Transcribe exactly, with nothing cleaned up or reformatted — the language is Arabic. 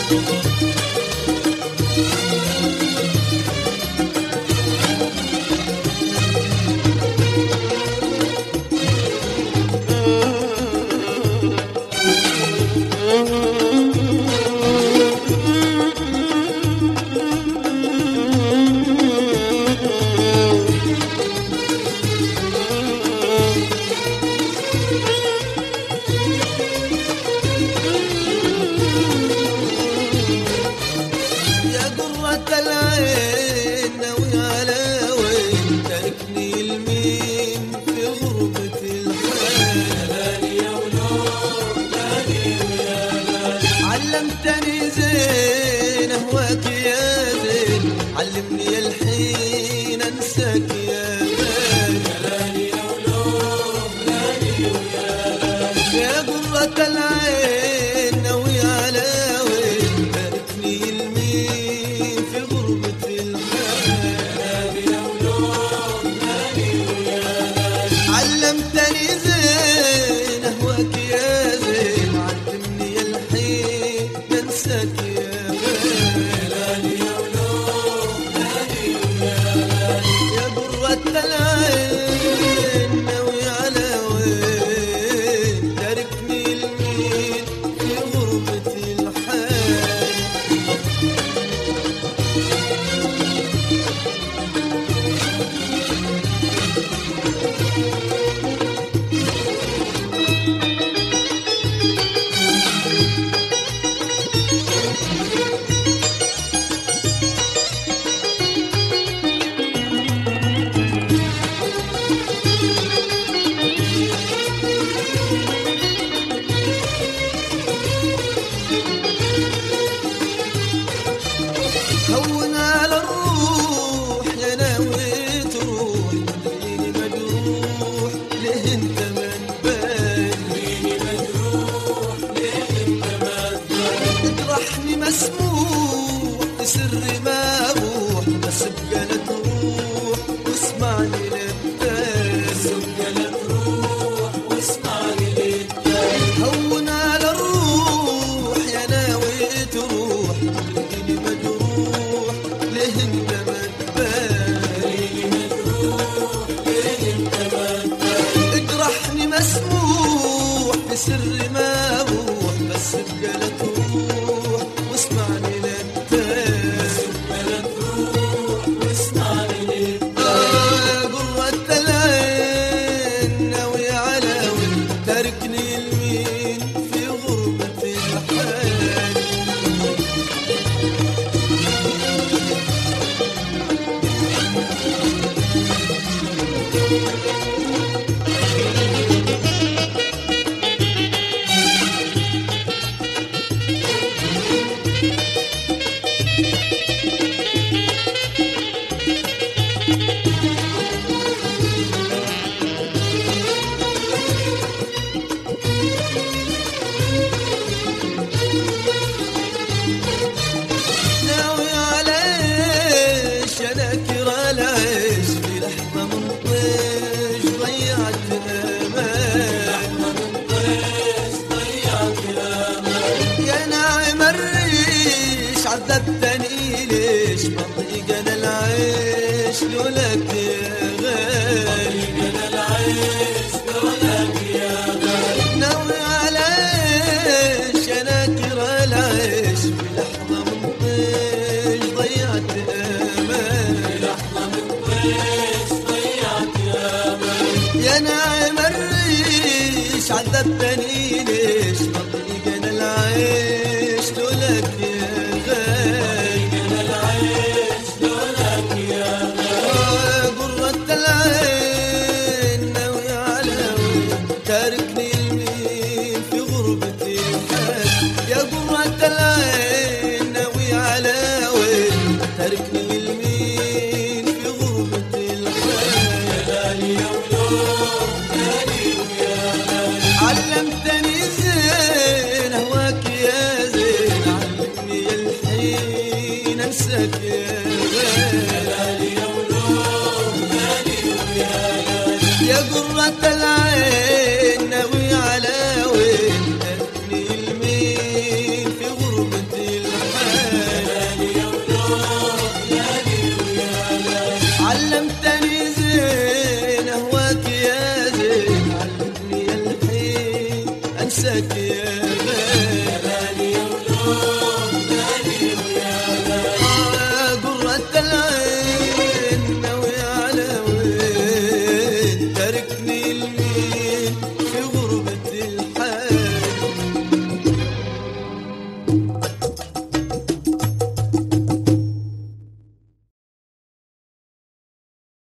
علمتني زين اهواك يا زين، علمني الحين انساك يا غالي. لالي يا ولوم لالي ويا لالي، يا قرة العين ناوي على وين، تاركني المين في غربة الحال. لالي يا ولوم لالي ويا لالي، علمتني زين اهواك يا زين، علمني الحين انساك يا غالي. لالي يا ولوم لالي ويا لالي، يا قرة العين ناوي على وين، تاركني المين في غربة الحال. هون على الروح يا ناوي تروح، تدريني مجروح ليه انت من بالي. تدريني مجروح ليه انت ما تبالي، اجرحني مسموح بسر ما اروح، بس ابقى لا تروح واسمعني للتاني. سبقى لا تروح واسمعني للتاني. هون على الروح يا ناوي تروح، تدريني مجروح ليه انت من بالي. تدريني مجروح ليه انت ما تبالي، اجرحني مسموح بسر ما اروح، بس ابقى لا تروح واسمعني للتاني. سبقى لا تروح واسمعني للتاني. آه قرة العين ناوي على وين، تاركني المين في غربة الحال. ناوي على ايش يا ناكر العيش، في لحظة من طيش ضيعت امان. لحظة من طيش ضيعت الأمان، يا ناعم الريش عذبتني ليش، ما ضيق انا العيش لولاك